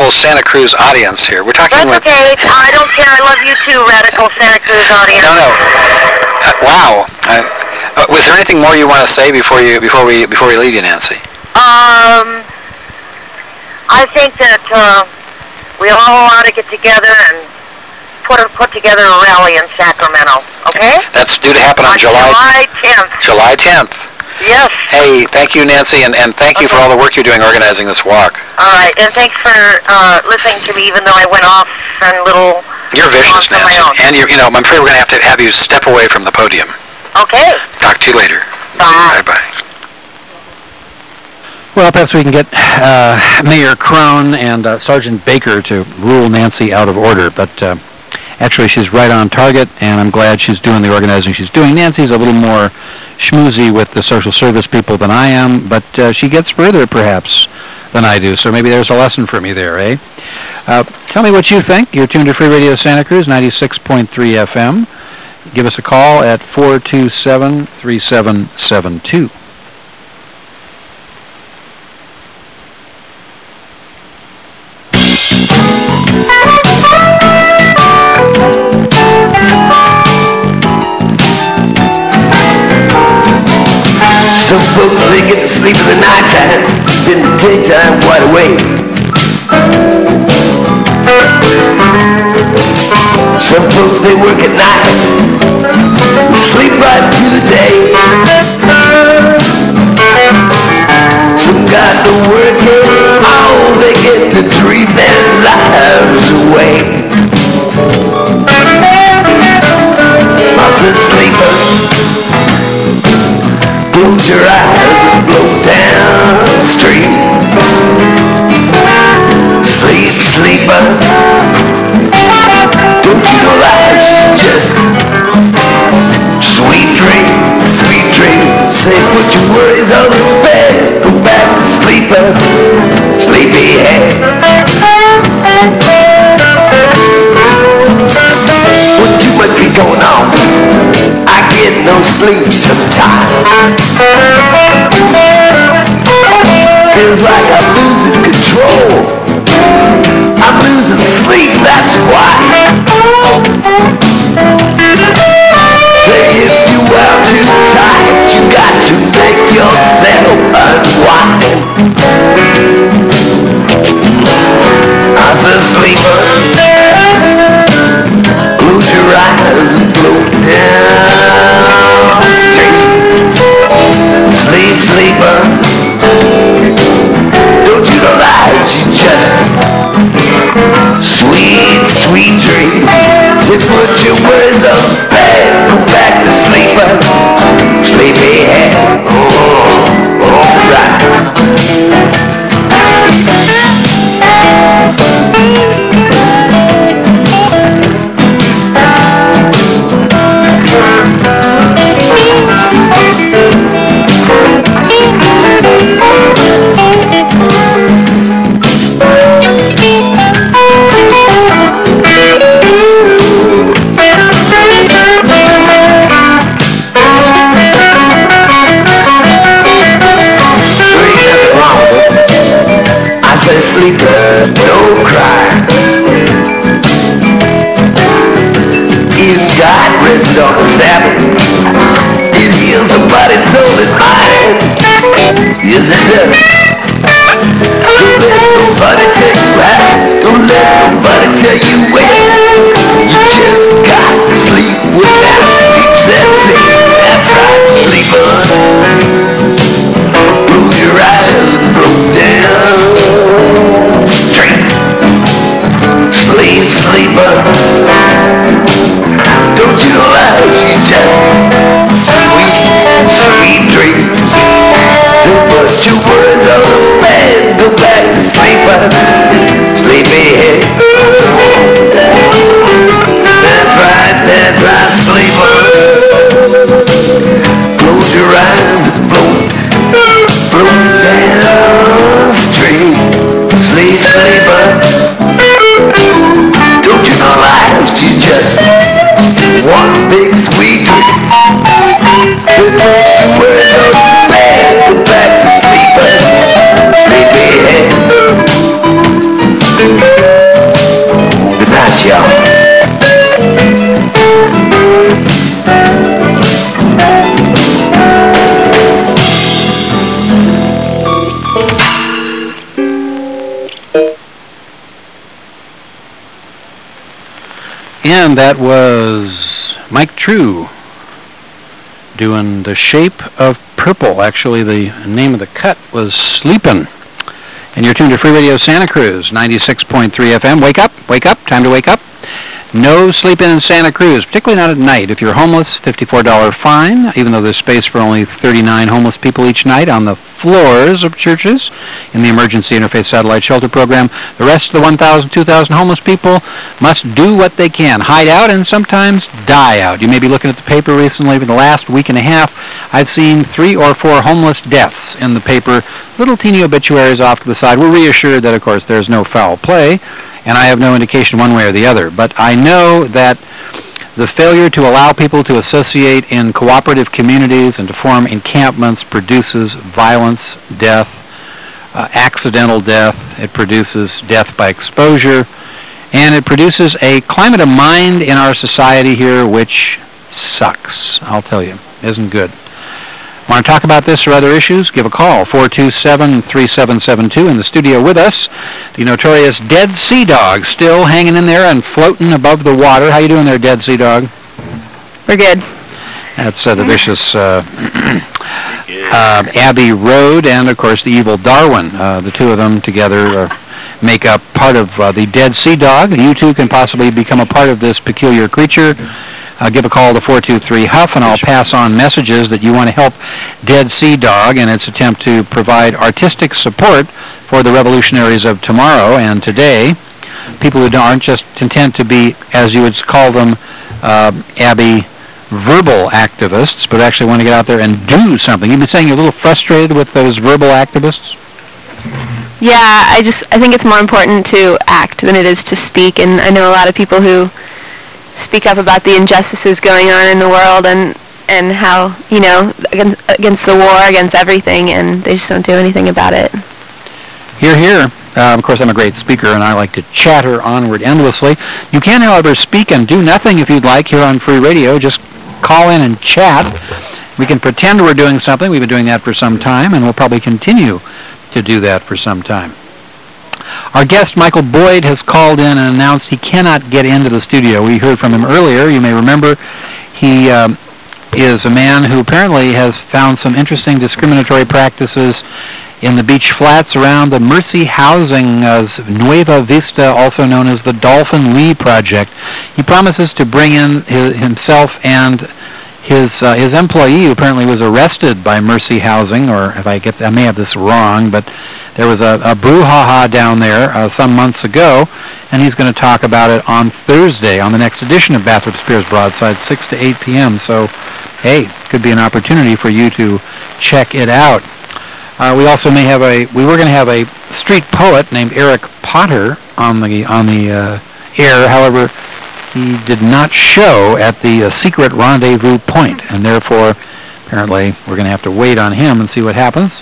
radical Santa Cruz audience here. We're talking That's okay. I don't care. I love you too, radical Santa Cruz audience. No. Wow. Was there anything more you want to say before we leave you, Nancy? I think that we all ought to get together and put together a rally in Sacramento. Okay? That's due to happen on July 10th. July 10th. Yes. Hey, thank you, Nancy, and thank you for all the work you're doing organizing this walk. All right, and thanks for listening to me, even though I went off on little. You're vicious, Nancy, and I'm afraid we're going to have you step away from the podium. Okay. Talk to you later. Bye. Bye. Well, perhaps we can get Mayor Crone and Sergeant Baker to rule Nancy out of order, but actually she's right on target, and I'm glad she's doing the organizing she's doing. Nancy's a little more schmoozy with the social service people than I am, but she gets further, perhaps, than I do, so maybe there's a lesson for me there, eh? Tell me what you think. You're tuned to Free Radio Santa Cruz, 96.3 FM. Give us a call at 427-3772. Some folks, they get to sleep in the nighttime, then the daytime wide awake. Some folks, they work at night, sleep right through the day. Some got to work it all, they get to dream their lives away. I said, sleeper, close your eyes and blow downstream. Sleep, sleeper. Don't you know life's just sweet dreams, sweet dreams. Say put your worries on the bed, go back to sleeper, sleepyhead. When too much be going on, I get no sleep sometimes. Feels like I'm losing control. I'm losing sleep, that's why. Say if you are too tired, you got to make yourself unwind. I said, sleeper, close your eyes and blow down the street. Sleep, sleeper. Don't you know life, you just sweet, sweet dreams. Say put your worries on the bed, go back to sleeper, sleepyhead. Oh, alright. Sleeper, don't cry. Even God rested on the Sabbath. It heals the body, soul, and mind. Yes, it does. Don't let nobody tell you how. Don't let nobody tell you when. You just got to sleep when that sleep sets in. That's right, sleeper. Close your eyes and blow down. Sleep, sleeper. Don't you know life's just sweet, sweet dreams. So put your words on the bed, go back to sleeper, sleepyhead. That's right, sleeper. Close your eyes and blow down stream. Sleep, sleeper. Don't you know life's just one big sweet dream? So put your words on the bed, go back to sleeper, sleepyhead. And that was Mike True doing The Shape of Purple. Actually, the name of the cut was Sleepin'. And you're tuned to Free Radio Santa Cruz, 96.3 FM. Wake up, time to wake up. No sleeping in Santa Cruz, particularly not at night. If you're homeless, $54 fine, even though there's space for only 39 homeless people each night on the floors of churches in the Emergency Interfaith Satellite Shelter Program. The rest of the 1,000, 2,000 homeless people must do what they can, hide out and sometimes die out. You may be looking at the paper recently. For the last week and a half, I've seen 3 or 4 homeless deaths in the paper, little teeny obituaries off to the side. We're reassured that, of course, there's no foul play, and I have no indication one way or the other. But I know that the failure to allow people to associate in cooperative communities and to form encampments produces violence, death, accidental death. It produces death by exposure, and it produces a climate of mind in our society here which sucks. I'll tell you, isn't good. Want to talk about this or other issues? Give a call, 427-3772. In the studio with us, the notorious Dead Sea Dog, still hanging in there and floating above the water. How you doing there, Dead Sea Dog? We're good. That's the vicious Abbey Road and, of course, the evil Darwin. The two of them together make up part of the Dead Sea Dog. You too can possibly become a part of this peculiar creature. Give a call to 423-HUFF, and I'll pass on messages that you want to help Dead Sea Dog in its attempt to provide artistic support for the revolutionaries of tomorrow and today, people who aren't just content to be, as you would call them, Abby, verbal activists, but actually want to get out there and do something. You've been saying you're a little frustrated with those verbal activists? Yeah, I think it's more important to act than it is to speak, and I know a lot of people who speak up about the injustices going on in the world and how, against the war, against everything, and they just don't do anything about it. Hear, hear. Of course, I'm a great speaker, and I like to chatter onward endlessly. You can, however, speak and do nothing if you'd like here on Free Radio. Just call in and chat. We can pretend we're doing something. We've been doing that for some time, and we'll probably continue to do that for some time. Our guest, Michael Boyd, has called in and announced he cannot get into the studio. We heard from him earlier. You may remember he is a man who apparently has found some interesting discriminatory practices in the beach flats around the Mercy Housing Nueva Vista, also known as the Dolphin Lee Project. He promises to bring in himself and his employee, who apparently was arrested by Mercy Housing, or I may have this wrong, but there was a brouhaha down there some months ago, and he's going to talk about it on Thursday on the next edition of Bathrop Spears Broadside, 6 to 8 p.m. So, hey, could be an opportunity for you to check it out. We also we were going to have a street poet named Eric Potter on the air. However, he did not show at the secret rendezvous point, and therefore, apparently, we're going to have to wait on him and see what happens.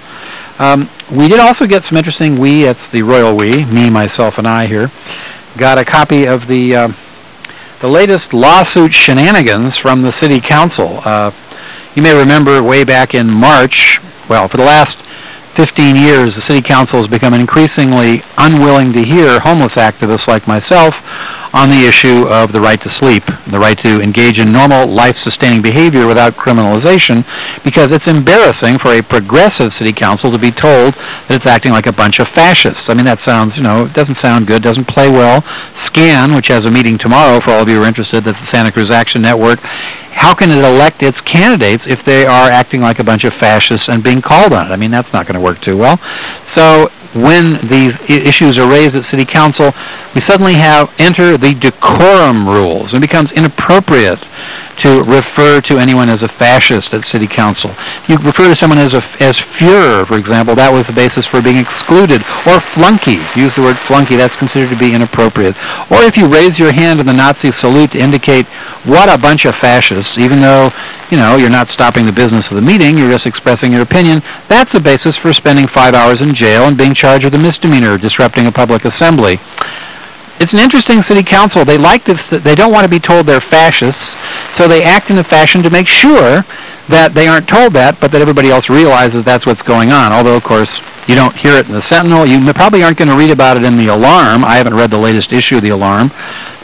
We did also get some interesting, that's the royal we, me, myself, and I here, got a copy of the latest lawsuit shenanigans from the city council. You may remember way back in March, for the last 15 years, the city council has become increasingly unwilling to hear homeless activists like myself on the issue of the right to sleep, the right to engage in normal life-sustaining behavior without criminalization, because it's embarrassing for a progressive city council to be told that it's acting like a bunch of fascists. I mean, that sounds, it doesn't sound good, doesn't play well. SCAN, which has a meeting tomorrow for all of you who are interested, that's the Santa Cruz Action Network. How can it elect its candidates if they are acting like a bunch of fascists and being called on it? I mean, that's not going to work too well. So when these issues are raised at City Council, we suddenly enter the decorum rules. It becomes inappropriate to refer to anyone as a fascist at City Council. If you refer to someone as Fuhrer, for example, that was the basis for being excluded. Or flunky. Use the word flunky. That's considered to be inappropriate. Or if you raise your hand in the Nazi salute to indicate what a bunch of fascists, even though, you're not stopping the business of the meeting, you're just expressing your opinion, that's the basis for spending 5 hours in jail and being charged with a misdemeanor, disrupting a public assembly. It's an interesting city council. They like this. They don't want to be told they're fascists, so they act in a fashion to make sure that they aren't told that, but that everybody else realizes that's what's going on. Although, of course, you don't hear it in the Sentinel. You probably aren't going to read about it in the Alarm. I haven't read the latest issue of the Alarm.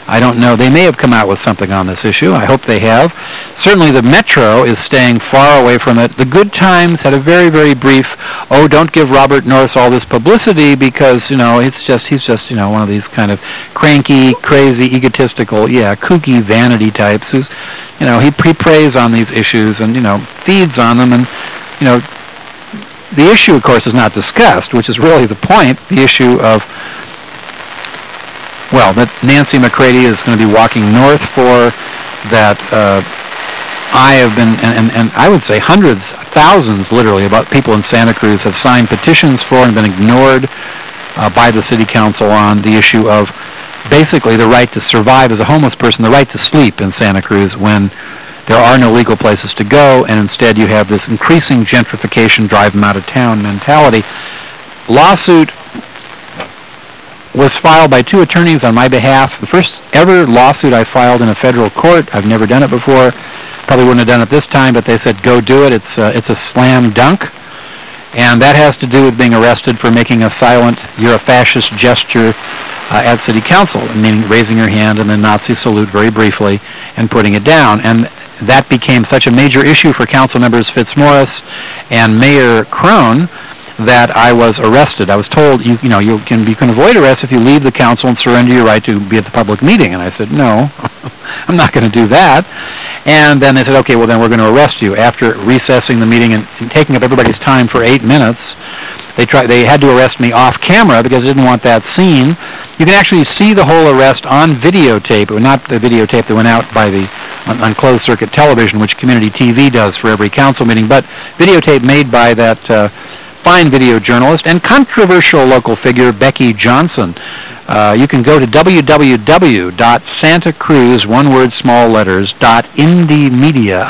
I don't know. They may have come out with something on this issue. I hope they have. Certainly the Metro is staying far away from it. The Good Times had a very, very brief, don't give Robert Norris all this publicity because, he's just, one of these kind of cranky, crazy, egotistical, kooky vanity types who's, he preys on these issues and, feeds on them and, the issue, of course, is not discussed, which is really the point, the issue of, that Nancy McCready is going to be walking north for, that I have been, and I would say hundreds, thousands literally, about people in Santa Cruz have signed petitions for and been ignored by the city council on the issue of basically the right to survive as a homeless person, the right to sleep in Santa Cruz when there are no legal places to go, and instead you have this increasing gentrification, drive them out of town mentality. Lawsuit was filed by 2 attorneys on my behalf. The first ever lawsuit I filed in a federal court. I've never done it before. Probably wouldn't have done it this time, but they said, go do it. It's a slam dunk. And that has to do with being arrested for making a silent, you're a fascist gesture at city council, meaning raising your hand and the Nazi salute very briefly and putting it down. And that became such a major issue for council members Fitzmaurice and Mayor Crone that I was arrested. I was told, you can avoid arrest if you leave the council and surrender your right to be at the public meeting. And I said, no, I'm not going to do that. And then they said, okay, well then we're going to arrest you. After recessing the meeting and taking up everybody's time for 8 minutes, they had to arrest me off camera because they didn't want that seen. You can actually see the whole arrest on videotape. It was not the videotape that went out by on closed circuit television, which community TV does for every council meeting, but videotape made by that fine video journalist and controversial local figure Becky Johnson. You can go to www.santacruz, one word, small letters, .indiemedia,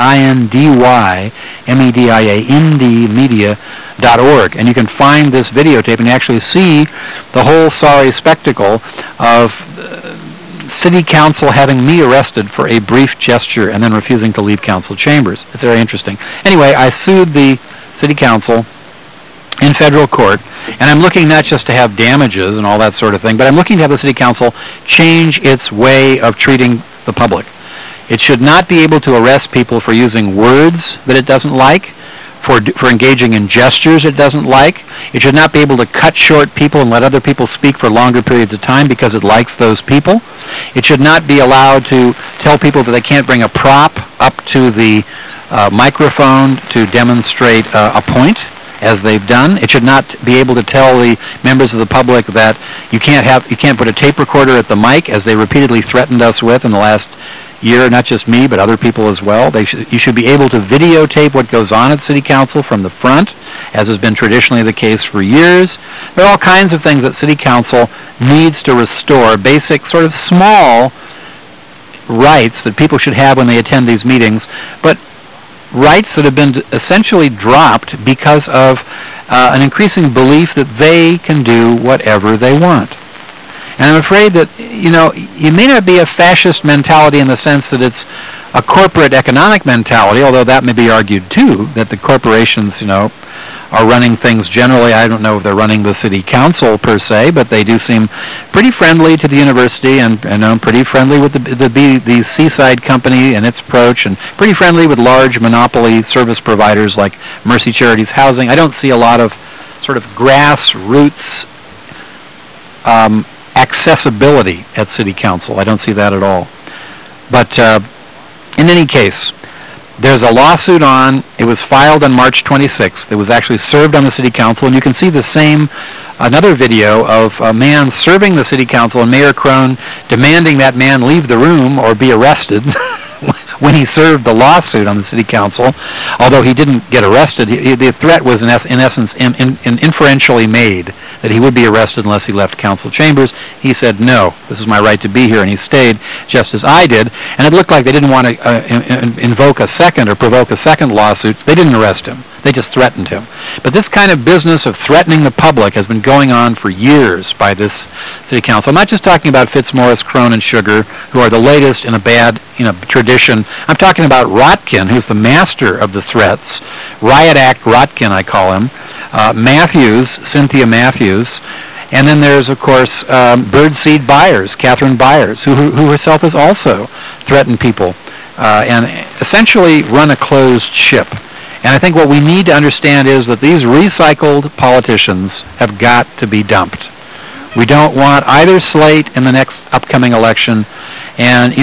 INDYMEDIA, indiemedia.org, and you can find this videotape and actually see the whole sorry spectacle of city council having me arrested for a brief gesture and then refusing to leave council chambers. It's very interesting. Anyway, I sued the city council in federal court, and I'm looking not just to have damages and all that sort of thing, but I'm looking to have the city council change its way of treating the public. It should not be able to arrest people for using words that it doesn't like, for engaging in gestures it doesn't like. It should not be able to cut short people and let other people speak for longer periods of time because it likes those people. It should not be allowed to tell people that they can't bring a prop up to the microphone to demonstrate a point, as they've done. It should not be able to tell the members of the public that you can't put a tape recorder at the mic, as they repeatedly threatened us with in the last year, not just me, but other people as well. You should be able to videotape what goes on at City Council from the front, as has been traditionally the case for years. There are all kinds of things that City Council needs to restore, basic sort of small rights that people should have when they attend these meetings, but rights that have been essentially dropped because of an increasing belief that they can do whatever they want. And I'm afraid that, you may not be a fascist mentality in the sense that it's a corporate economic mentality, although that may be argued too, that the corporations, are running things generally. I don't know if they're running the city council per se, but they do seem pretty friendly to the university and pretty friendly with the Seaside Company and its approach, and pretty friendly with large monopoly service providers like Mercy Charities Housing. I don't see a lot of sort of grassroots accessibility at city council. I don't see that at all. But in any case, there's a lawsuit on. It was filed on March 26th. It was actually served on the city council, and you can see another video of a man serving the city council and Mayor Crone demanding that man leave the room or be arrested when he served the lawsuit on the city council. Although he didn't get arrested, the threat was in essence inferentially made that he would be arrested unless he left council chambers. He said, no, this is my right to be here, and he stayed just as I did. And it looked like they didn't want to invoke a second or provoke a second lawsuit. They didn't arrest him. They just threatened him. But this kind of business of threatening the public has been going on for years by this city council. I'm not just talking about Fitzmaurice, Crone, and Sugar, who are the latest in a bad tradition. I'm talking about Rotkin, who's the master of the threats. Riot Act Rotkin, I call him. Matthews, Cynthia Matthews, And then there's, of course, Birdseed Byers, Catherine Byers, who herself has also threatened people and essentially run a closed ship. And I think what we need to understand is that these recycled politicians have got to be dumped. We don't want either slate in the next upcoming election. And,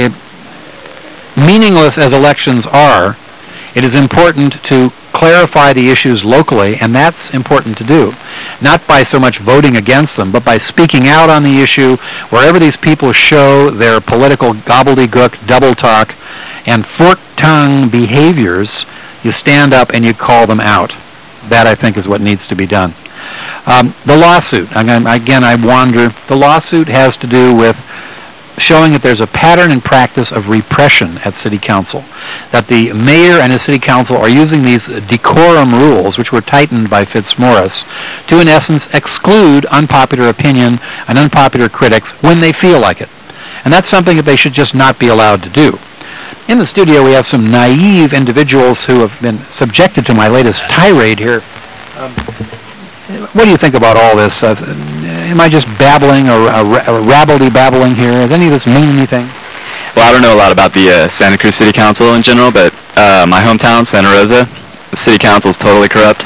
meaningless as elections are, it is important to clarify the issues locally, and that's important to do. Not by so much voting against them, but by speaking out on the issue wherever these people show their political gobbledygook, double talk, and fork-tongue behaviors. You stand up and you call them out. That, I think, is what needs to be done. The lawsuit, again, I wander. The lawsuit has to do with showing that there's a pattern and practice of repression at City Council, that the mayor and his City Council are using these decorum rules, which were tightened by Fitzmaurice, to, in essence, exclude unpopular opinion and unpopular critics when they feel like it. And that's something that they should just not be allowed to do. In the studio, we have some naive individuals who have been subjected to my latest tirade here. What do you think about all this? Am I just babbling or rabbledy-babbling here? Does any of this mean anything? Well, I don't know a lot about the Santa Cruz City Council in general, but my hometown, Santa Rosa, the City Council is totally corrupt.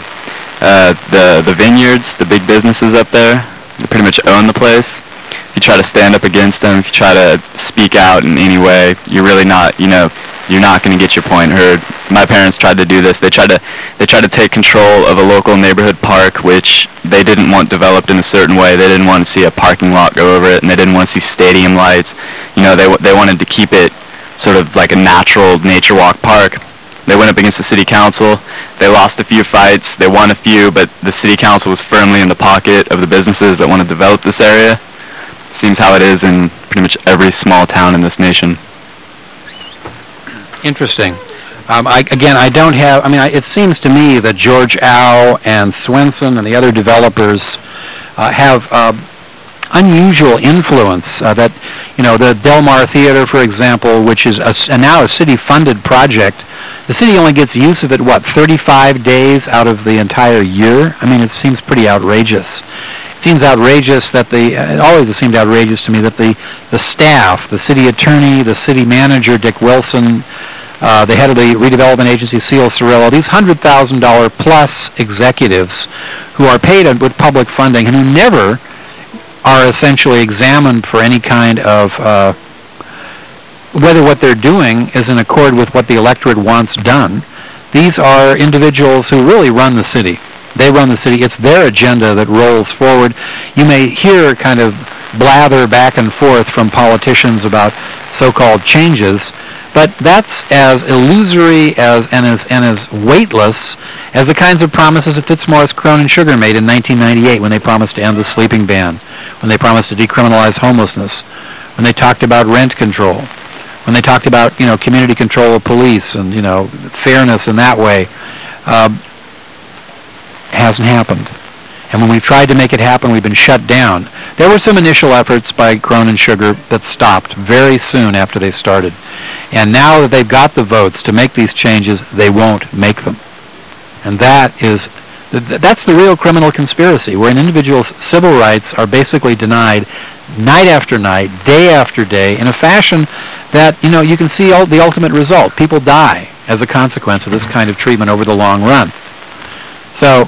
The vineyards, the big businesses up there, they pretty much own the place. If you try to stand up against them, if you try to speak out in any way, you're really not, you're not going to get your point heard. My parents tried to do this. They tried to take control of a local neighborhood park, which they didn't want developed in a certain way. They didn't want to see a parking lot go over it, and they didn't want to see stadium lights. They wanted to keep it sort of like a natural nature walk park. They went up against the city council. They lost a few fights. They won a few, but the city council was firmly in the pocket of the businesses that want to develop this area. Seems how it is in pretty much every small town in this nation. Interesting. It seems to me that George Au and Swenson and the other developers have unusual influence. The Del Mar Theater, for example, which is now a city-funded project, the city only gets use of it, 35 days out of the entire year? It seems pretty outrageous. It seems outrageous it always seemed outrageous to me that the staff, the city attorney, the city manager, Dick Wilson, the head of the redevelopment agency, Seal Cirillo, these $100,000 plus executives who are paid with public funding and who never are essentially examined for any kind of whether what they're doing is in accord with what the electorate wants done. These are individuals who really run the city. They run the city. It's their agenda that rolls forward. You may hear kind of blather back and forth from politicians about so-called changes, but that's as illusory and as weightless as the kinds of promises that Fitzmaurice, Crone, and Sugar made in 1998 when they promised to end the sleeping ban, when they promised to decriminalize homelessness, when they talked about rent control, when they talked about community control of police and fairness in that way. Hasn't happened. And when we've tried to make it happen, we've been shut down. There were some initial efforts by Crone and Sugar that stopped very soon after they started. And now that they've got the votes to make these changes, they won't make them. And that's the real criminal conspiracy, where an individual's civil rights are basically denied night after night, day after day, in a fashion that, you can see the ultimate result. People die as a consequence of this kind of treatment over the long run. So,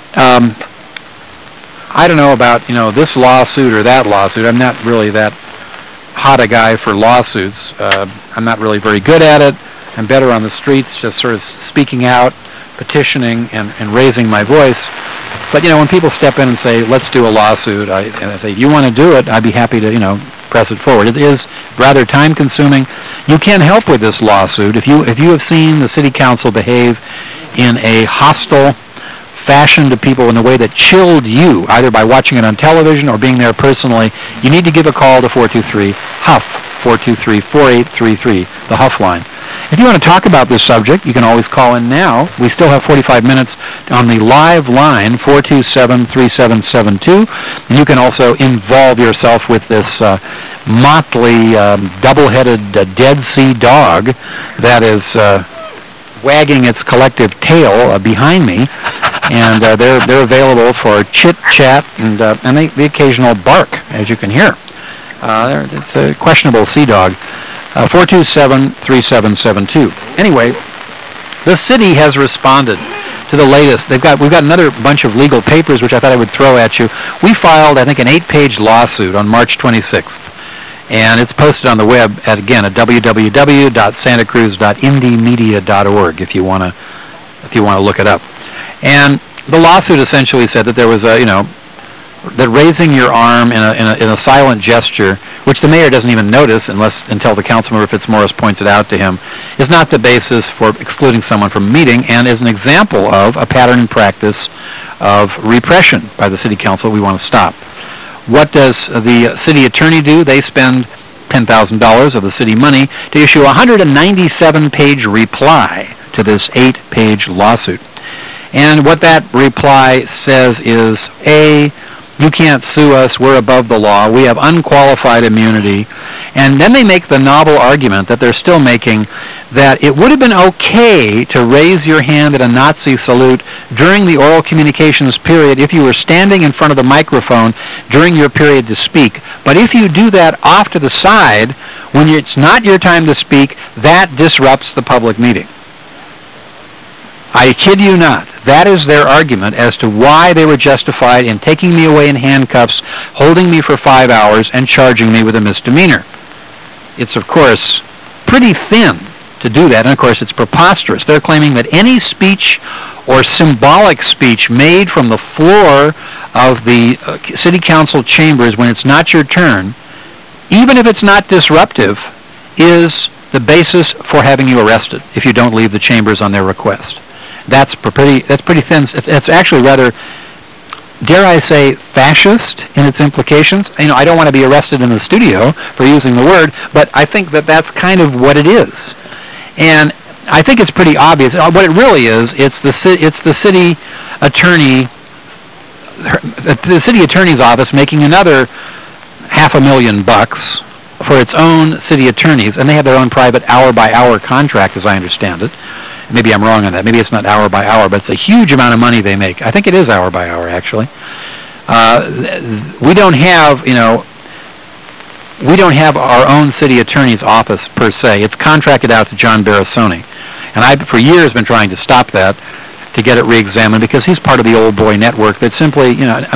I don't know about, this lawsuit or that lawsuit. I'm not really that hot a guy for lawsuits. I'm not really very good at it. I'm better on the streets, just sort of speaking out, petitioning, and raising my voice. But, when people step in and say, let's do a lawsuit, and I say, if you want to do it, I'd be happy to, press it forward. It is rather time-consuming. You can't help with this lawsuit. If you have seen the city council behave in a hostile fashion to people in a way that chilled you, either by watching it on television or being there personally, you need to give a call to 423-HUFF, 423-4833, the Huff line. If you want to talk about this subject, you can always call in now. We still have 45 minutes on the live line, 427-3772. And you can also involve yourself with this motley, double-headed Dead Sea dog that is wagging its collective tail behind me. And they're available for chit chat and the occasional bark, as you can hear. It's a questionable sea dog. 427-3772. Anyway, the city has responded to the latest. We've got another bunch of legal papers which I thought I would throw at you. We filed, I think, an 8-page lawsuit on March 26th. And it's posted on the web at www.santacruz.indiemedia.org if you want to look it up. And the lawsuit essentially said that there was that raising your arm in a silent gesture, which the mayor doesn't even notice until the councilmember Fitzmaurice points it out to him, is not the basis for excluding someone from a meeting and is an example of a pattern and practice of repression by the city council we want to stop. What does the city attorney do? They spend $10,000 of the city money to issue a 197-page reply to this 8-page lawsuit. And what that reply says is, A, you can't sue us, we're above the law, we have unqualified immunity. And then they make the novel argument that they're still making, that it would have been okay to raise your hand at a Nazi salute during the oral communications period if you were standing in front of the microphone during your period to speak. But if you do that off to the side, when it's not your time to speak, that disrupts the public meeting. I kid you not. That is their argument as to why they were justified in taking me away in handcuffs, holding me for 5 hours, and charging me with a misdemeanor. It's, of course, pretty thin to do that, and of course it's preposterous. They're claiming that any speech or symbolic speech made from the floor of the city council chambers when it's not your turn, even if it's not disruptive, is the basis for having you arrested if you don't leave the chambers on their request. That's pretty thin. It's actually rather, dare I say, fascist in its implications. I don't want to be arrested in the studio for using the word, but I think that that's kind of what it is. And I think it's pretty obvious. What it really is, it's the city attorney, the city attorney's office making another $500,000 for its own city attorneys, and they have their own private hour-by-hour contract, as I understand it. Maybe I'm wrong on that. Maybe it's not hour by hour, but it's a huge amount of money they make. I think it is hour by hour, actually. We don't have our own city attorney's office per se. It's contracted out to John Barasoni, and I've for years been trying to stop that, to get it re-examined, because he's part of the old boy network that simply,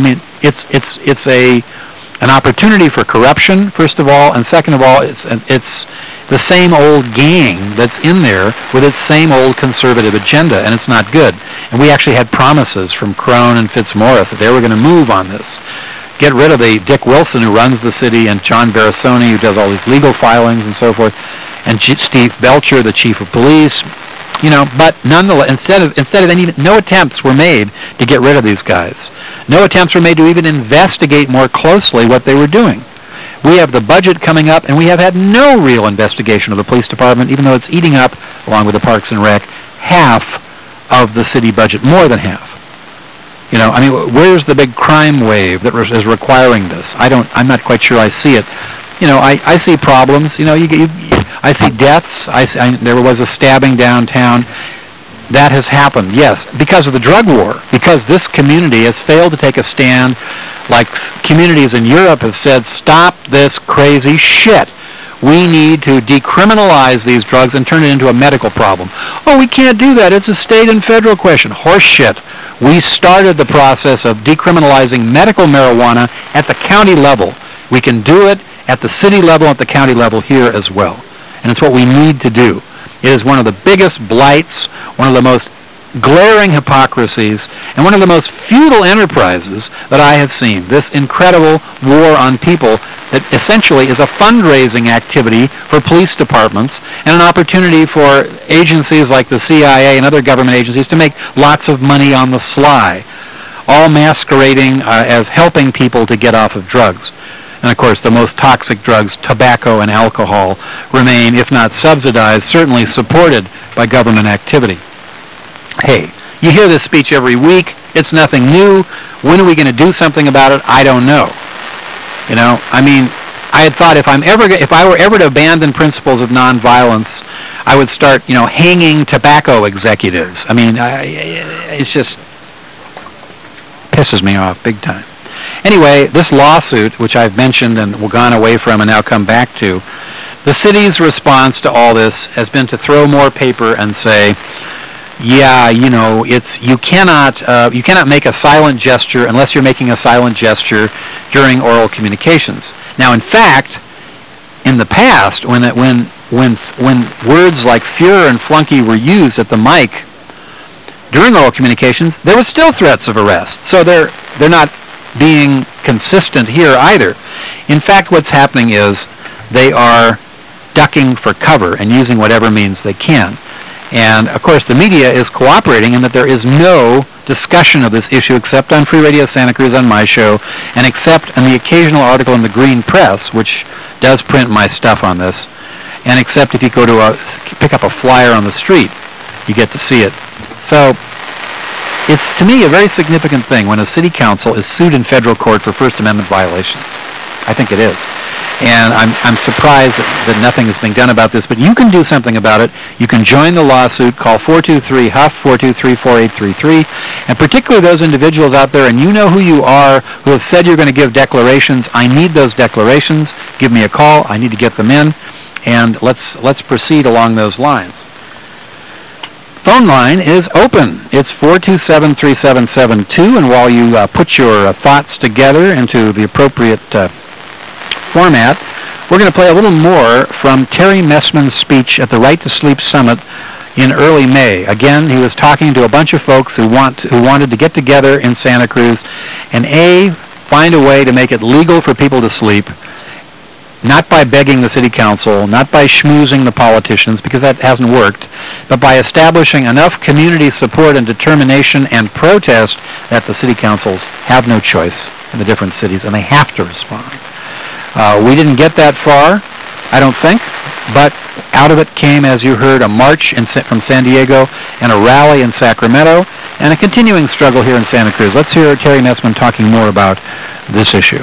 it's an opportunity for corruption, first of all, and second of all, it's the same old gang that's in there with its same old conservative agenda, and it's not good. And we actually had promises from Crone and Fitzmaurice that they were going to move on this. Get rid of the Dick Wilson who runs the city, and John Barasoni who does all these legal filings and so forth, and Steve Belcher, the chief of police. But nonetheless, instead of any, no attempts were made to get rid of these guys. No attempts were made to even investigate more closely what they were doing. We have the budget coming up, and we have had no real investigation of the police department, even though it's eating up, along with the Parks and Rec, half of the city budget, more than half. Where's the big crime wave that is requiring this? I'm not quite sure I see it. I see problems. I see deaths. There was a stabbing downtown. That has happened, yes, because of the drug war, because this community has failed to take a stand like communities in Europe have said, stop this crazy shit. We need to decriminalize these drugs and turn it into a medical problem. Oh, we can't do that. It's a state and federal question. Horse shit. We started the process of decriminalizing medical marijuana at the county level. We can do it at the city level, at the county level here as well. And it's what we need to do. It is one of the biggest blights, one of the most glaring hypocrisies, and one of the most futile enterprises that I have seen. This incredible war on people that essentially is a fundraising activity for police departments and an opportunity for agencies like the CIA and other government agencies to make lots of money on the sly, all masquerading as helping people to get off of drugs. And of course, the most toxic drugs, tobacco and alcohol, remain, if not subsidized, certainly supported by government activity. Hey, you hear this speech every week. It's nothing new. When are we going to do something about it? I don't know. I had thought if I were ever to abandon principles of nonviolence, I would start, hanging tobacco executives. It's just pisses me off big time. Anyway, this lawsuit, which I've mentioned and gone away from and now come back to, the city's response to all this has been to throw more paper and say, yeah, you cannot make a silent gesture unless you're making a silent gesture during oral communications. Now, in fact, in the past, when words like Fuhrer and flunky were used at the mic during oral communications, there were still threats of arrest. So they're not being consistent here either. In fact, what's happening is they are ducking for cover and using whatever means they can. And, of course, the media is cooperating in that there is no discussion of this issue except on Free Radio Santa Cruz on my show, and except in the occasional article in the Green Press, which does print my stuff on this, and except if you go to pick up a flyer on the street, you get to see it. So it's, to me, a very significant thing when a city council is sued in federal court for First Amendment violations. I think it is. And I'm surprised that nothing is being done about this, but you can do something about it. You can join the lawsuit. Call 423-HUFF, 423-4833, and particularly those individuals out there, and you know who you are, who have said you're going to give declarations. I need those declarations. Give me a call. I need to get them in, and let's proceed along those lines. Phone line is open. It's 427-3772, and while you put your thoughts together into the appropriate format, we're going to play a little more from Terry Messman's speech at the Right to Sleep Summit in early May. Again, he was talking to a bunch of folks who wanted to get together in Santa Cruz and find a way to make it legal for people to sleep, not by begging the city council, not by schmoozing the politicians, because that hasn't worked, but by establishing enough community support and determination and protest that the city councils have no choice in the different cities, and they have to respond. We didn't get that far, I don't think, but out of it came, as you heard, a march from San Diego and a rally in Sacramento and a continuing struggle here in Santa Cruz. Let's hear Terry Messman talking more about this issue.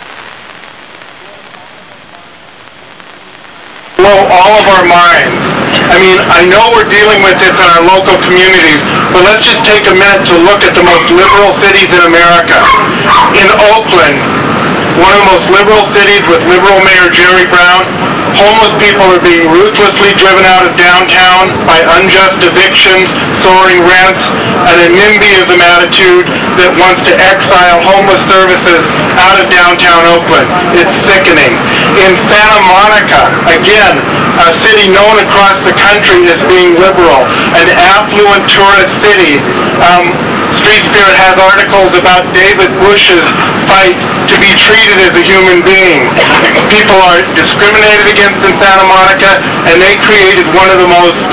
Blow all of our minds. I mean, I know we're dealing with this in our local communities, but let's just take a minute to look at the most liberal cities in America. In Oakland, one of the most liberal cities with liberal Mayor Jerry Brown, homeless people are being ruthlessly driven out of downtown by unjust evictions, soaring rents, and a NIMBYism attitude that wants to exile homeless services out of downtown Oakland. It's sickening. In Santa Monica, again, a city known across the country as being liberal, an affluent tourist city, Street Spirit has articles about David Bush's fight to be treated as a human being. People are discriminated against in Santa Monica, and they created one of the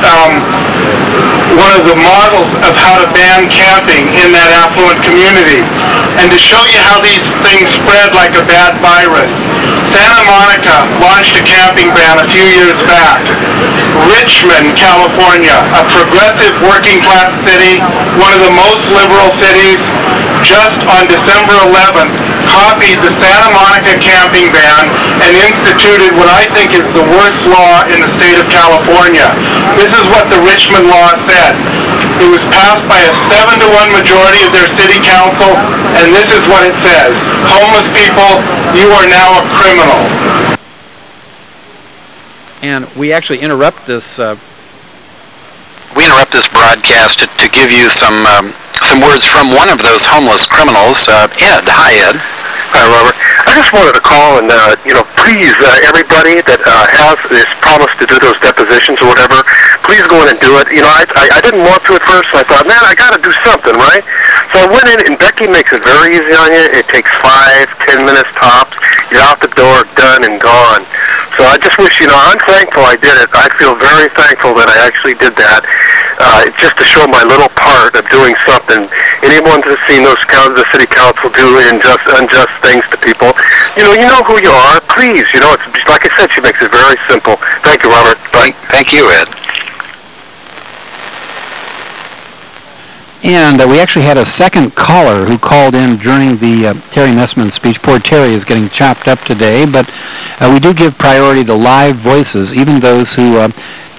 models of how to ban camping in that affluent community. And to show you how these things spread like a bad virus, Santa Monica launched a camping ban a few years back. Richmond, California, a progressive working class city, one of the most liberal cities, just on December 11th, copied the Santa Monica camping ban and instituted what I think is the worst law in the state of California. This is what the Richmond law said. It was passed by a 7-to-1 majority of their city council, and this is what it says. Homeless people, you are now a criminal. And we actually interrupt this. We interrupt this broadcast to give you some words from one of those homeless criminals, Ed. Hi, Ed. Hi, Robert. I just wanted to call and, please, everybody that has this promise to do those depositions or whatever, please go in and do it. I didn't want to at first, so I thought, man, I got to do something, right? So I went in, and Becky makes it very easy on you. It takes 5-10 minutes tops. You're out the door, done and gone. So I just wish, I'm thankful I did it. I feel very thankful that I actually did that. Just to show my little part of doing something. Anyone that's seen the city council do unjust things to people, you know who you are. Please, it's just, like I said, she makes it very simple. Thank you, Robert. Bye. Thank you, Ed. And we actually had a second caller who called in during the Terry Messman speech. Poor Terry is getting chopped up today, but we do give priority to live voices, even those who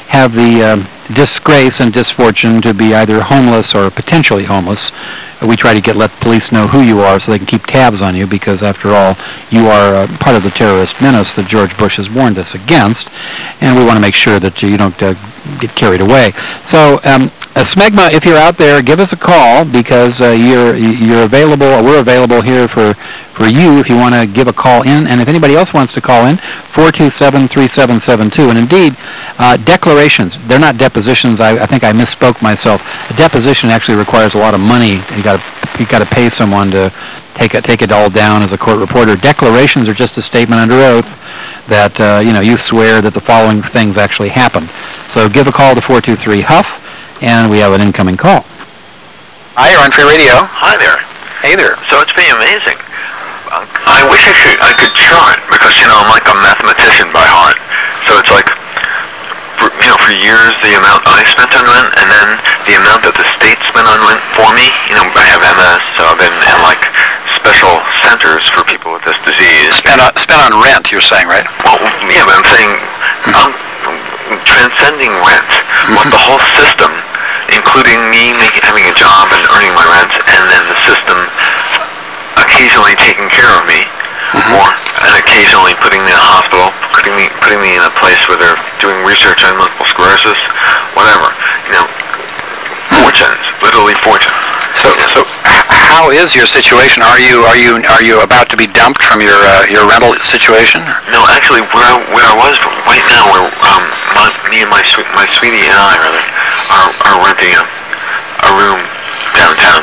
have the disgrace and misfortune to be either homeless or potentially homeless, we try to let police know who you are so they can keep tabs on you, because after all, you are part of the terrorist menace that George Bush has warned us against, and we want to make sure that you don't get carried away. So, Smegma, if you're out there, give us a call, because you're available, or we're available here for you if you want to give a call in, and if anybody else wants to call in, 427-3772. And indeed, declarations, they're not depositions. I think I misspoke myself. A deposition actually requires a lot of money. You got to pay someone to take it all down as a court reporter. Declarations are just a statement under oath that you swear that the following things actually happened. So give a call to 423-HUFF, and we have an incoming call. Hi, you're on Free Radio. Hi there. Hey there. So it's pretty amazing. I wish I could chart, because, I'm like a mathematician by heart. So it's like, for years, the amount I spent on rent, and then the amount that the state spent on rent for me. I have MS, so I've been in, like, special centers for people with this disease. Spent on rent, you're saying, right? Well, yeah, but I'm saying, transcending rent, what the whole system, including me having a job and earning my rent, and then the system occasionally taking care of me, and occasionally putting me in a hospital, putting me in a place where they're doing research on multiple sclerosis, whatever. Fortunes, literally fortunes. So how is your situation? Are you about to be dumped from your rental situation? No, actually, where I was right now, where me and my sweetie and I are renting a room downtown.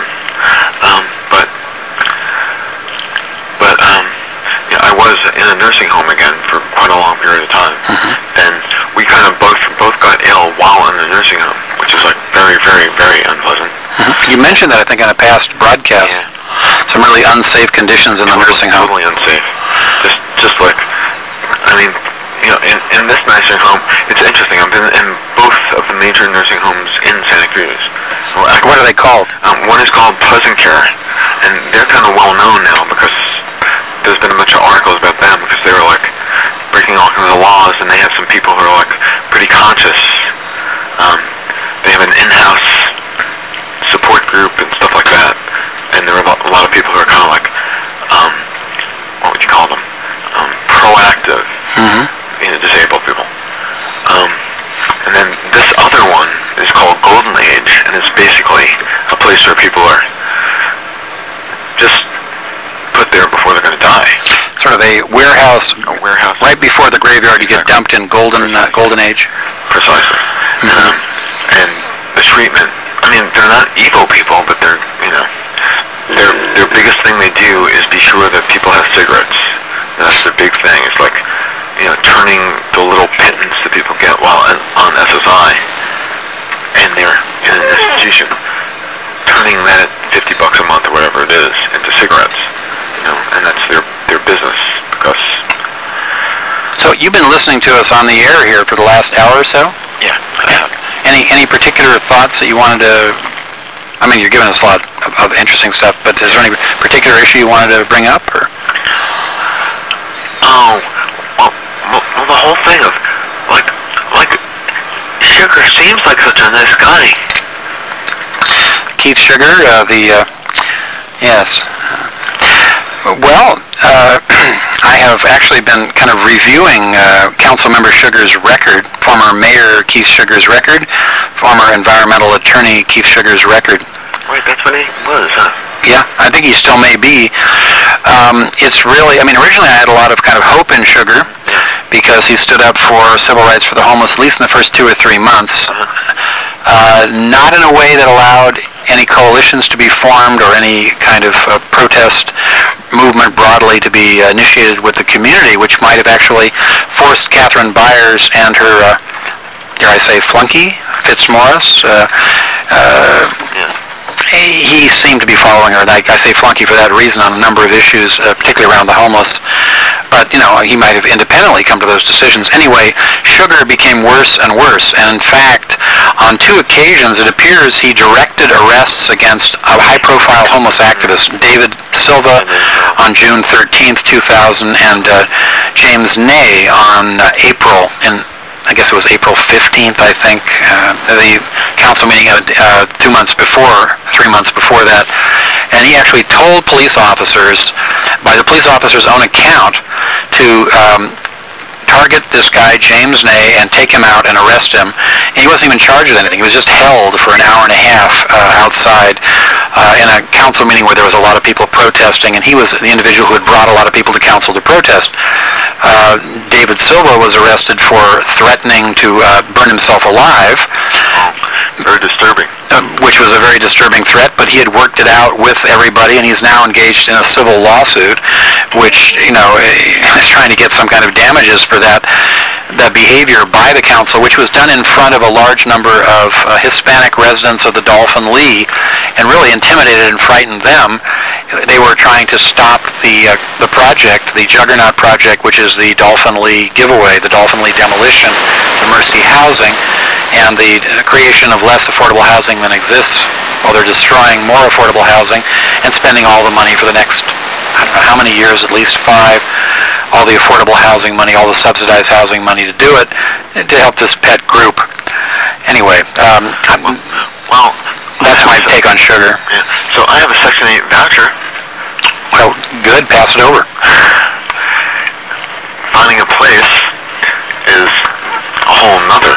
I was in a nursing home again for quite a long period of time. And we kind of both got ill while in the nursing home, which is like very, very, very unpleasant. You mentioned that, I think, on a past broadcast. Yeah. Some really unsafe conditions in the nursing home. Totally unsafe. Just like, in this nursing home, it's interesting. I've been in both of the major nursing homes in Santa Cruz. What are they called? One is called Pleasant Care, and they're kind of well known now because there's been a bunch of articles about them, because they were like breaking all kinds of laws, and they have some people who are like pretty conscious. They have an in-house support group and stuff like that, and there are a lot of people who are kind of like, what would you call them? Proactive, disabled people. And then this other one is called Golden Age, and it's basically a place where people are just put there before they're going to die. Sort of a warehouse. Right before the graveyard, you get dumped in Golden Age. Precisely. And the treatment. I mean, they're not evil people, but they're their biggest thing they do is be sure that people have cigarettes. That's their big thing. It's like, turning the little pittance that people get while on SSI, and they're in an institution, turning that $50 a month or whatever it is into cigarettes. And that's their business, because... So you've been listening to us on the air here for the last hour or so? Yeah, I have. Any particular thoughts that you wanted to... I mean, you're giving us a lot of interesting stuff, but is there any particular issue you wanted to bring up, or...? Oh, well, the whole thing of, like, Sugar seems like such a nice guy. Keith Sugar, yes. Well, I have actually been kind of reviewing Councilmember Sugar's record, former Mayor Keith Sugar's record, former environmental attorney Keith Sugar's record. Right, that's what he was, huh? Yeah, I think he still may be. It's really, originally I had a lot of kind of hope in Sugar, because he stood up for civil rights for the homeless, at least in the first 2 or 3 months. Not in a way that allowed any coalitions to be formed or any kind of protest movement broadly to be initiated with the community, which might have actually forced Catherine Byers and her, dare I say, flunky, Fitzmaurice. He seemed to be following her, and I say flunky for that reason on a number of issues, particularly around the homeless. But, he might have independently come to those decisions. Anyway, Sugar became worse and worse, and in fact, on 2 occasions, it appears he directed arrests against a high-profile homeless activist, David Silva, on June 13th, 2000, and James Ney on April I guess it was April 15th, I think, the council meeting 3 months before that, and he actually told police officers, by the police officer's own account, to target this guy, James Ney, and take him out and arrest him. And he wasn't even charged with anything. He was just held for an hour and a half outside in a council meeting where there was a lot of people protesting, and he was the individual who had brought a lot of people to council to protest. David Silva was arrested for threatening to burn himself alive. Very disturbing. Which was a very disturbing threat, but he had worked it out with everybody, and he's now engaged in a civil lawsuit, which, is trying to get some kind of damages for that behavior by the council, which was done in front of a large number of Hispanic residents of the Dolphin Lee, and really intimidated and frightened them. They were trying to stop the project, the Juggernaut project, which is the Dolphin Lee giveaway, the Dolphin Lee demolition, the Mercy Housing, and the creation of less affordable housing than exists, while they're destroying more affordable housing and spending all the money for the next, I don't know how many years, at least 5, all the affordable housing money, all the subsidized housing money to do it, to help this pet group. Anyway, well, that's my take on sugar. Yeah. So I have a Section 8 voucher. Well, good, pass it over. Finding a place is a whole nother.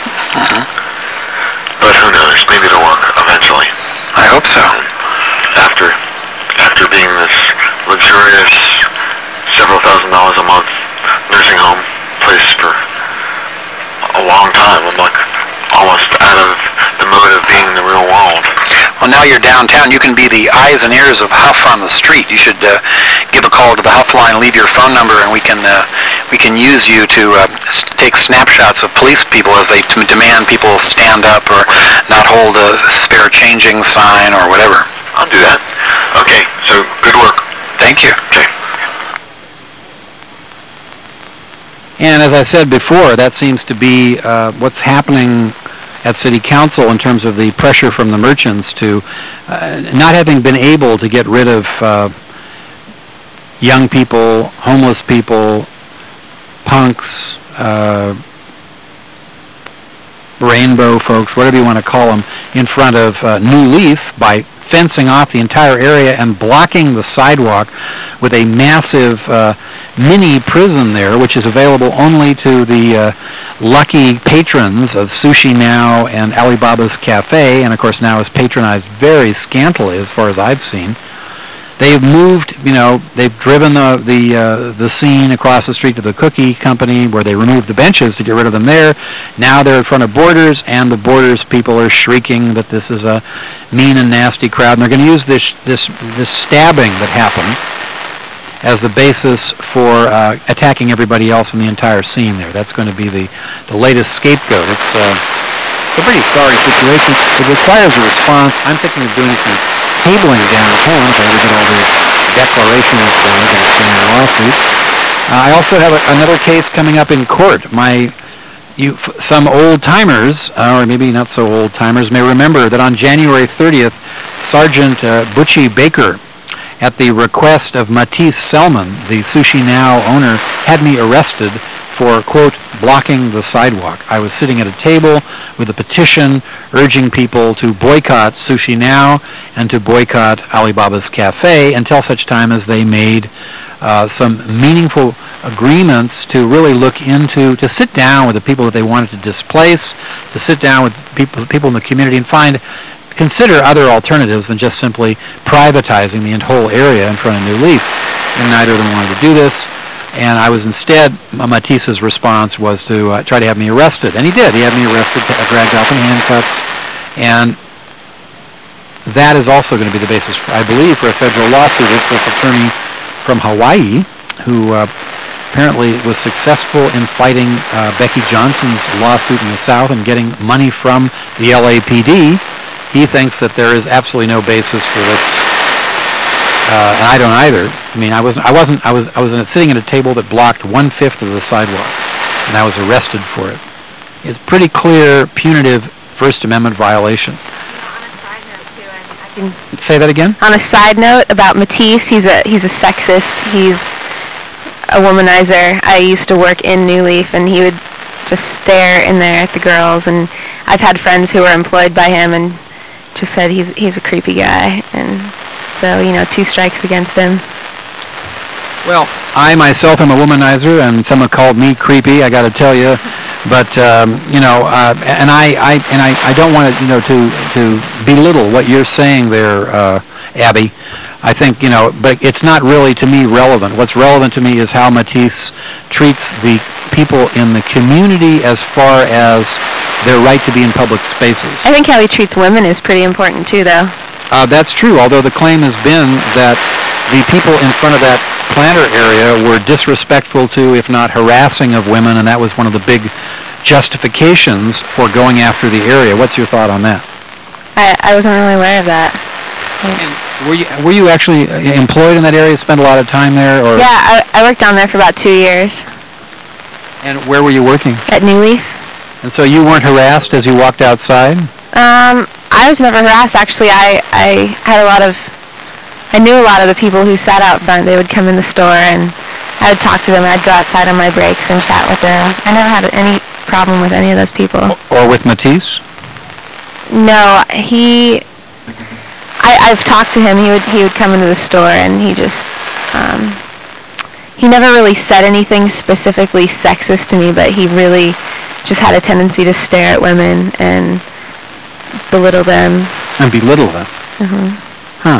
But who knows? Maybe it'll work eventually. I hope so. After being this luxurious, several $1,000s a month nursing home place for a long time, I'm like almost out of the mode of being in the real world. Well, now you're downtown. You can be the eyes and ears of Huff on the street. You should give a call to the Huff line, leave your phone number, and we can use you to take snapshots of police people as they demand people stand up or not hold a spare changing sign or whatever. I'll do that. Okay, so good work. Thank you. Okay. And as I said before, that seems to be what's happening at City Council in terms of the pressure from the merchants to not having been able to get rid of young people, homeless people, punks, rainbow folks, whatever you want to call them, in front of New Leaf by fencing off the entire area and blocking the sidewalk with a massive mini prison there, which is available only to the lucky patrons of Sushi Now and Alibaba's Cafe, and of course now is patronized very scantily as far as I've seen. They've moved, they've driven the scene across the street to the cookie company where they removed the benches to get rid of them there. Now they're in front of Borders, and the Borders people are shrieking that this is a mean and nasty crowd, and they're going to use this stabbing that happened as the basis for attacking everybody else in the entire scene there. That's going to be the latest scapegoat. It's a pretty sorry situation. It requires a response. I'm thinking of doing some cabling downtown so we get all these declarations against the lawsuit. I also have another case coming up in court. Some old-timers, or maybe not so old-timers, may remember that on January 30th, Sergeant Butchie Baker, at the request of Matisse Selman, the Sushi Now owner, had me arrested for, quote, blocking the sidewalk. I was sitting at a table with a petition urging people to boycott Sushi Now and to boycott Alibaba's Cafe until such time as they made some meaningful agreements to really look into, to sit down with the people that they wanted to displace, to sit down with people in the community and consider other alternatives than just simply privatizing the whole area in front of New Leaf. And neither of them wanted to do this. And I was instead, Matisse's response was to try to have me arrested. And he did. He had me arrested, dragged off in handcuffs. And that is also going to be the basis, I believe, for a federal lawsuit of this attorney from Hawaii who apparently was successful in fighting Becky Johnson's lawsuit in the South and getting money from the LAPD. He thinks that there is absolutely no basis for this, and I don't either. I mean, I was sitting at a table that blocked 1/5 of the sidewalk, and I was arrested for it. It's pretty clear, punitive First Amendment violation. On a side note too, I can say that again. On a side note about Matisse, he's a sexist. He's a womanizer. I used to work in New Leaf, and he would just stare in there at the girls. And I've had friends who were employed by him and just said he's a creepy guy. And so, 2 strikes against him. Well, I myself am a womanizer, and some have called me creepy, I got to tell you. But and I don't want to belittle what you're saying there, Abby. I think but it's not really to me relevant. What's relevant to me is how Matisse treats the people in the community as far as their right to be in public spaces. I think how he treats women is pretty important too, though. That's true. Although the claim has been that the people in front of that planter area were disrespectful to, if not harassing, of women, and that was one of the big justifications for going after the area. What's your thought on that? I wasn't really aware of that. And were you actually employed in that area? Spent a lot of time there, or? Yeah, I worked down there for about 2 years. And where were you working? At New Leaf. And so you weren't harassed as you walked outside? I was never harassed. Actually, I knew a lot of the people who sat out front. They would come in the store, and I would talk to them. I'd go outside on my breaks and chat with them. I never had any problem with any of those people. Or with Matisse? No, I've talked to him. He would come into the store, and he just he never really said anything specifically sexist to me, but he really just had a tendency to stare at women and belittle them. And belittle them? Mm-hmm. Huh.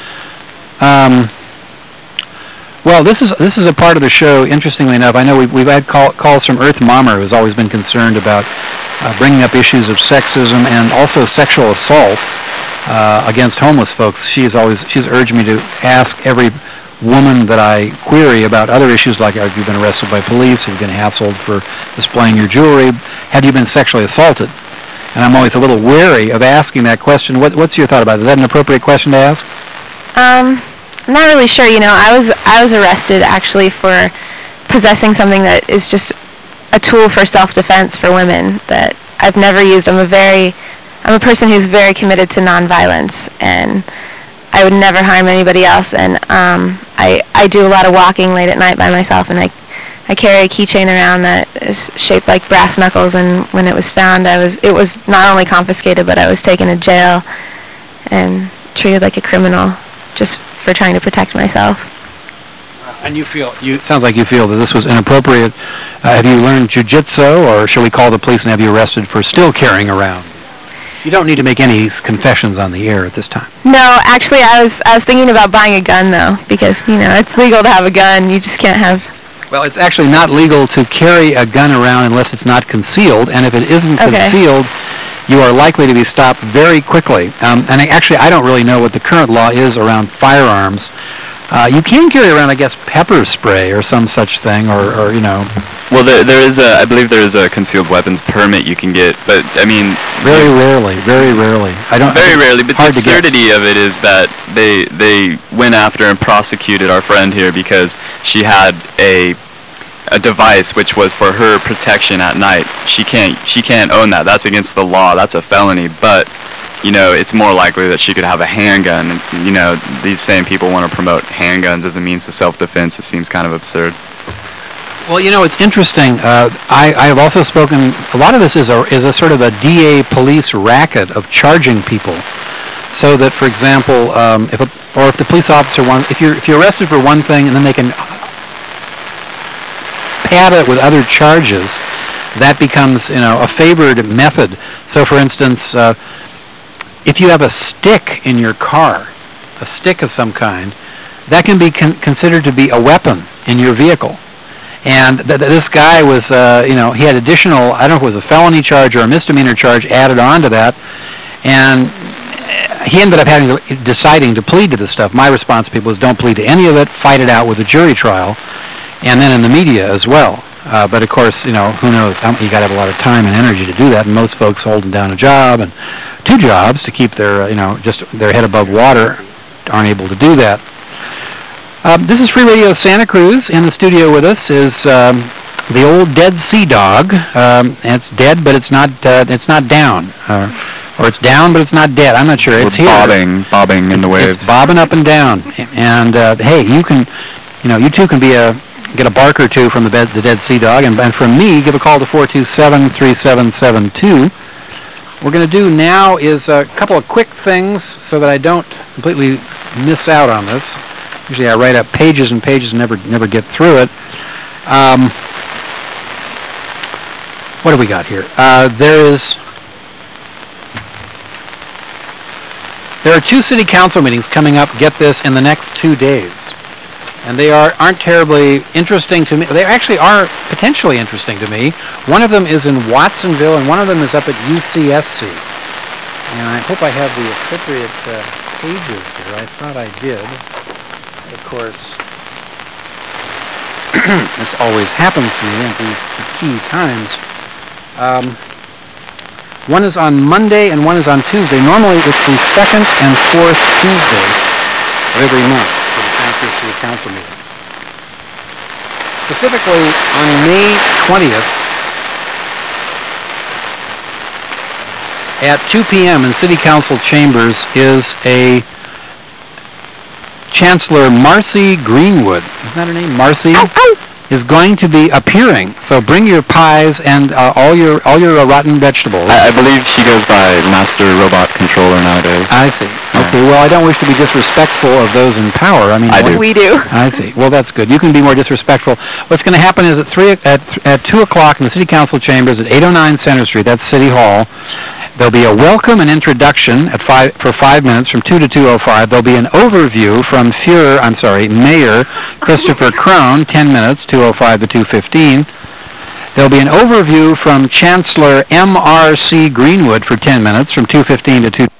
Well, this is a part of the show, interestingly enough. I know we've had calls from Earth Mommer, who's always been concerned about bringing up issues of sexism and also sexual assault against homeless folks. She's urged me to ask every woman that I query about other issues like, have you been arrested by police? Have you been hassled for displaying your jewelry? Have you been sexually assaulted? And I'm always a little wary of asking that question. What's your thought about it? Is that an appropriate question to ask? I'm not really sure. I was arrested actually for possessing something that is just a tool for self-defense for women that I've never used. I'm a person who's very committed to nonviolence, and I would never harm anybody else. And I do a lot of walking late at night by myself, and I carry a keychain around that is shaped like brass knuckles. And when it was found, it was not only confiscated, but I was taken to jail and treated like a criminal just for trying to protect myself. And it sounds like you feel that this was inappropriate. Have you learned jiu-jitsu, or shall we call the police and have you arrested for still carrying around? You don't need to make any confessions on the air at this time. No, actually, I was thinking about buying a gun, though, because, it's legal to have a gun. You just can't have... Well, it's actually not legal to carry a gun around unless it's not concealed, and if it isn't concealed, you are likely to be stopped very quickly. And I don't really know what the current law is around firearms. You can carry around, I guess, pepper spray or some such thing, or. Well, I believe there is a concealed weapons permit you can get, but I mean. Very rarely. Very rarely, but the absurdity of it is that they went after and prosecuted our friend here because she had a device which was for her protection at night. She can't own that. That's against the law. That's a felony. But it's more likely that she could have a handgun. And, these same people want to promote handguns as a means of self-defense. It seems kind of absurd. Well, it's interesting. I have also spoken. A lot of this is a sort of a DA police racket of charging people, so that, for example, if the police officer if you're arrested for one thing and then they can pad it with other charges, that becomes a favored method. So, for instance, if you have a stick in your car, a stick of some kind, that can be considered to be a weapon in your vehicle. And this guy was, he had additional, I don't know if it was a felony charge or a misdemeanor charge added on to that, and he ended up deciding to plead to this stuff. My response to people was, don't plead to any of it, fight it out with a jury trial, and then in the media as well. But of course, who knows? You got to have a lot of time and energy to do that, and most folks holding down a job and 2 jobs to keep their, just their head above water aren't able to do that. This is Free Radio Santa Cruz. In the studio with us is the old dead sea dog. It's dead, but it's not down. Or it's down, but it's not dead. I'm not sure. It's here. Bobbing in the waves. It's bobbing up and down. And hey, you too can be a get a bark or two from the Dead Sea Dog. And from me, give a call to 427-3772. What we're going to do now is a couple of quick things so that I don't completely miss out on this. Usually I write up pages and pages and never get through it. What do we got here? There are 2 city council meetings coming up, get this, in the next 2 days. And they aren't terribly interesting to me. They actually are potentially interesting to me. One of them is in Watsonville, and one of them is up at UCSC. And I hope I have the appropriate pages here. I thought I did. Of course, this always happens to me at these key times. One is on Monday and one is on Tuesday. Normally it's the 2nd and 4th Tuesday of every month for the Santa Cruz City Council meetings. Specifically, on May 20th at 2 p.m. in City Council chambers is a Chancellor Marcy Greenwood. Isn't that her name? Marcy? Is going to be appearing. So bring your pies and all your rotten vegetables. I believe she goes by Master Robot Controller nowadays. I see. Okay, well, I don't wish to be disrespectful of those in power. I mean, I do. We do. I see. Well, that's good. You can be more disrespectful. What's going to happen is at 2 o'clock in the City Council chambers at 809 Center Street, that's City Hall, there'll be a welcome and introduction for 5 minutes from 2 to 2:05. There'll be an overview from Mayor Christopher Crone, 10 minutes, 2:05 to 2:15. There'll be an overview from Chancellor M.R.C. Greenwood for 10 minutes from 2:15 to 2.